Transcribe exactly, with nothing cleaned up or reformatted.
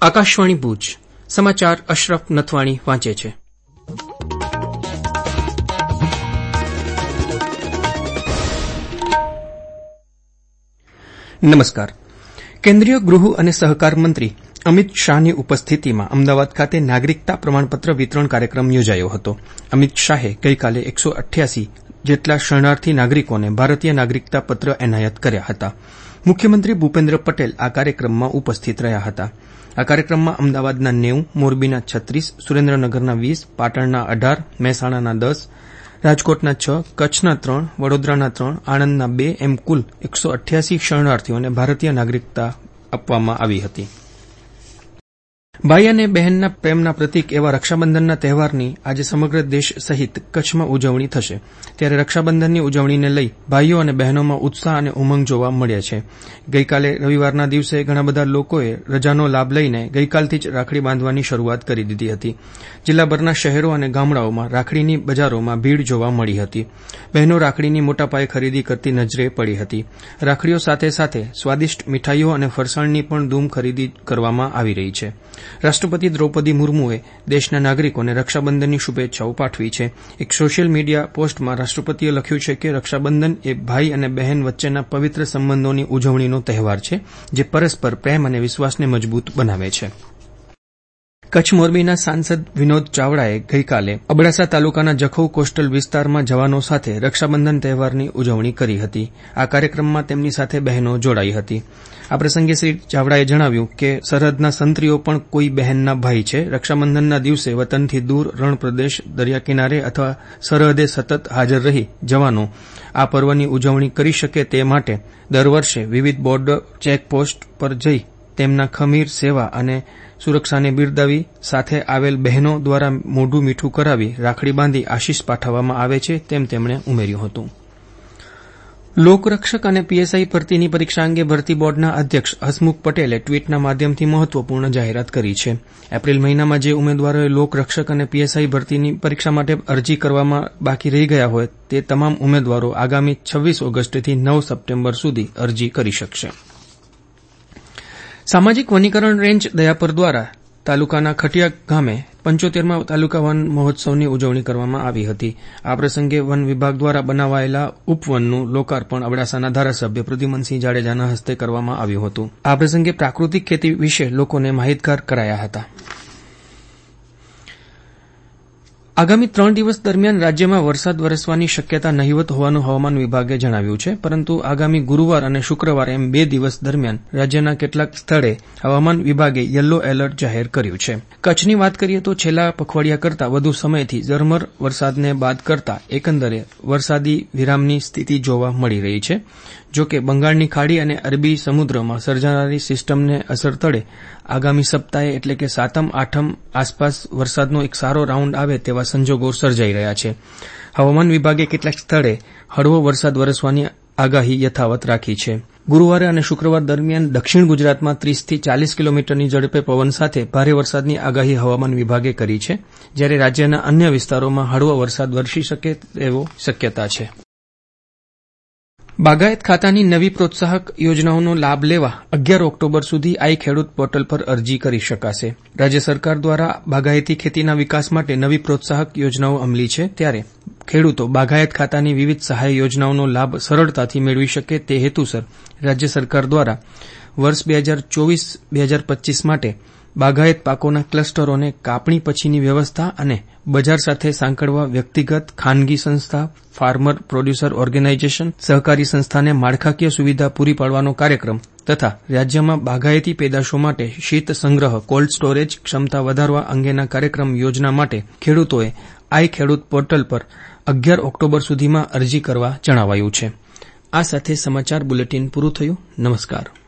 આકાશવાણી ભુજ સમાચાર અશરફ નથવાણી વાંચે છે. નમસ્કાર. કેન્દ્રીય ગૃહ અને સહકાર મંત્રી અમિત શાહની ઉપસ્થિતિમાં અમદાવાદ ખાતે નાગરિકતા પ્રમાણપત્ર વિતરણ કાર્યક્રમ યોજાયો હતો. અમિત શાહે ગઈકાલે એકસો અઠ્યાસી જેટલા શરણાર્થી નાગરિકોને ભારતીય નાગરિકતા પત્ર એનાયત કર્યા હતા. મુખ્યમંત્રી ભૂપેન્દ્ર પટેલ આ કાર્યક્રમમાં ઉપસ્થિત રહ્યા હતા. આ કાર્યક્રમમાં અમદાવાદના નેવું, મોરબીના છત્રીસ, સુરેન્દ્રનગરના વીસ, પાટણના અઢાર, મહેસાણાના દસ, રાજકોટના છ, કચ્છના ત્રણ, વડોદરાના ત્રણ, આણંદના બે એમ કુલ એકસો અઠ્યાસી શરણાર્થીઓને ભારતીય નાગરિકતા આપવામાં આવી હતી. ભાઈ અને બહેનના પ્રેમના પ્રતીક એવા રક્ષાબંધનના તહેવારની આજે સમગ્ર દેશ સહિત કચ્છમાં ઉજવણી થશે. ત્યારે રક્ષાબંધનની ઉજવણીને લઈ ભાઈઓ અને બહેનોમાં ઉત્સાહ અને ઉમંગ જોવા મળ્યા છે. ગઈકાલે રવિવારના દિવસે ઘણા બધા લોકોએ રજાનો લાભ લઈને ગઈકાલથી જ રાખડી બાંધવાની શરૂઆત કરી દીધી હતી. જિલ્લાભરના શહેરો અને ગામડાઓમાં રાખડીની બજારોમાં ભીડ જોવા મળી હતી. બહેનો રાખડીની મોટા પાયે ખરીદી કરતી નજરે પડી હતી. રાખડીઓ સાથે સાથે સ્વાદિષ્ટ મીઠાઈઓ અને ફરસાણની પણ ધૂમ ખરીદી કરવામાં આવી રહી છે. રાષ્ટ્રપતિ દ્રૌપદી મુર્મુએ દેશના નાગરિકોને રક્ષાબંધનની શુભેચ્છાઓ પાઠવી છે. એક સોશિયલ મીડિયા પોસ્ટમાં રાષ્ટ્રપતિએ લખ્યું છે કે રક્ષાબંધન એ ભાઈ અને બહેન વચ્ચેના પવિત્ર સંબંધોની ઉજવણીનો તહેવાર છે, જે પરસ્પર પ્રેમ અને વિશ્વાસને મજબૂત બનાવે છે. કચ્છ મોરબીના સાંસદ વિનોદ ચાવડાએ ગઈકાલે અબડાસા તાલુકાના જખૌ કોસ્ટલ વિસ્તારમાં જવાનો સાથે રક્ષાબંધન તહેવારની ઉજવણી કરી હતી. આ કાર્યક્રમમાં તેમની સાથે બહેનો જોડાઈ હતી. આ પ્રસંગે શ્રી ચાવડાએ જણાવ્યું કે સરહદના સંત્રીઓ પણ કોઈ બહેનના ભાઈ છે. રક્ષાબંધનના દિવસે વતનથી દૂર, રણપ્રદેશ, દરિયાકિનારે અથવા સરહદે સતત હાજર રહી જવાનો આ પર્વની ઉજવણી કરી શકે તે માટે દર વર્ષે વિવિધ બોર્ડર ચેકપોસ્ટ પર જઈ તેમના ખમીર, સેવા અને સુરક્ષાને બિરદાવી સાથે આવેલ બહેનો દ્વારા મોઢું મીઠું કરાવી રાખડી બાંધી આશીષ પાઠવવામાં આવે છે, તેમ તેમણે ઉમેર્યું હતું. લોકરક્ષક અને પીએસઆઈ ભરતીની પરીક્ષા અંગે ભરતી બોર્ડના અધ્યક્ષ હસમુખ પટેલે ટ્વીટના માધ્યમથી મહત્વપૂર્ણ જાહેરાત કરી છે. એપ્રિલ મહિનામાં જે ઉમેદવારોએ લોકરક્ષક અને પીએસઆઈ ભરતીની પરીક્ષા માટે અરજી કરવામાં બાકી રહી ગયા હોય તે તમામ ઉમેદવારો આગામી છવ્વીસ ઓગસ્ટથી નવ સપ્ટેમ્બર સુધી અરજી કરી શકશે. સામાજિક વનીકરણ રેન્જ દયાપર દ્વારા તાલુકાના ખટિયા ગામે પંચોતેરમાં તાલુકા વન મહોત્સવની ઉજવણી કરવામાં આવી હતી. આ પ્રસંગે વન વિભાગ દ્વારા બનાવાયેલા ઉપવનનું લોકાર્પણ અબડાસાના ધારાસભ્ય પ્રદ્યુમનસિંહ જાડેજાના હસ્તે કરવામાં આવ્યું હતું. આ પ્રસંગે પ્રાકૃતિક ખેતી વિશે લોકોને માહિતગાર કરાયા હતા. આગામી ત્રણ દિવસ દરમિયાન રાજ્યમાં વરસાદ વરસવાની શક્યતા નહિવત હોવાનું હવામાન વિભાગે જણાવ્યું છે, પરંતુ આગામી ગુરૂવાર અને શુક્રવાર એમ બે દિવસ દરમિયાન રાજ્યના કેટલાક સ્થળે હવામાન વિભાગે યલો એલર્ટ જાહેર કર્યું છે. કચ્છની વાત કરીએ તો છેલ્લા પખવાડિયા કરતાં વધુ સમયથી ઝરમર વરસાદને બાદ કરતા એકંદરે વરસાદી વિરામની સ્થિતિ જોવા મળી રહી છે. જો કે બંગાળની ખાડી અને અરબી સમુદ્રમાં સર્જાનારી સિસ્ટમને અસર તળે આગામી સપ્તાહે એટલે કે સાતમ આઠમ આસપાસ વરસાદનો એક સારો રાઉન્ડ આવે તેવા સંજોગો સર્જાઈ રહ્યા છે. હવામાન વિભાગે કેટલાક સ્થળે હળવો વરસાદ વરસવાની આગાહી યથાવત રાખી છે. ગુરૂવારે અને શુક્રવાર દરમિયાન દક્ષિણ ગુજરાતમાં ત્રીસથી ચાલીસ કિલોમીટરની ઝડપે પવન સાથે ભારે વરસાદની આગાહી હવામાન વિભાગે કરી છે, જ્યારે રાજ્યના અન્ય વિસ્તારોમાં હળવો વરસાદ વરસી શકે તેવો શક્યતા છે. બાગાયત ખાતાની નવી પ્રોત્સાહક યોજનાઓનો લાભ લેવા અગિયાર ઓક્ટોબર સુધી આઈ ખેડૂત પોર્ટલ પર અરજી કરી શકાશે. રાજ્ય સરકાર દ્વારા બાગાયતી ખેતીના વિકાસ માટે નવી પ્રોત્સાહક યોજનાઓ અમલી છે, ત્યારે ખેડૂતો બાગાયત ખાતાની વિવિધ સહાય યોજનાઓનો લાભ સરળતાથી મેળવી શકે તે હેતુસર રાજ્ય સરકાર દ્વારા વર્ષ બે હજાર ચોવીસ બે હજાર પચ્ચીસ માટે બાગાયત પાકોના ક્લસ્ટરોને કાપણી પછીની વ્યવસ્થા અને બજાર સાથે સાંકળવા વ્યક્તિગત, ખાનગી સંસ્થા, ફાર્મર પ્રોડ્યુસર ઓર્ગેનાઇઝેશન, સહકારી સંસ્થાને માળખાકીય સુવિધા પૂરી પાડવાનો કાર્યક્રમ તથા રાજ્યમાં બાગાયતી પેદાશો માટે શીત સંગ્રહ કોલ્ડ સ્ટોરેજ ક્ષમતા વધારવા અંગેના કાર્યક્રમ યોજના માટે ખેડૂતોએ આઈ ખેડૂત પોર્ટલ પર અગિયાર ઓક્ટોબર સુધીમાં અરજી કરવા જણાવાયું છે. આ સાથે સમાચાર બુલેટિન પૂરું થયું. નમસ્કાર.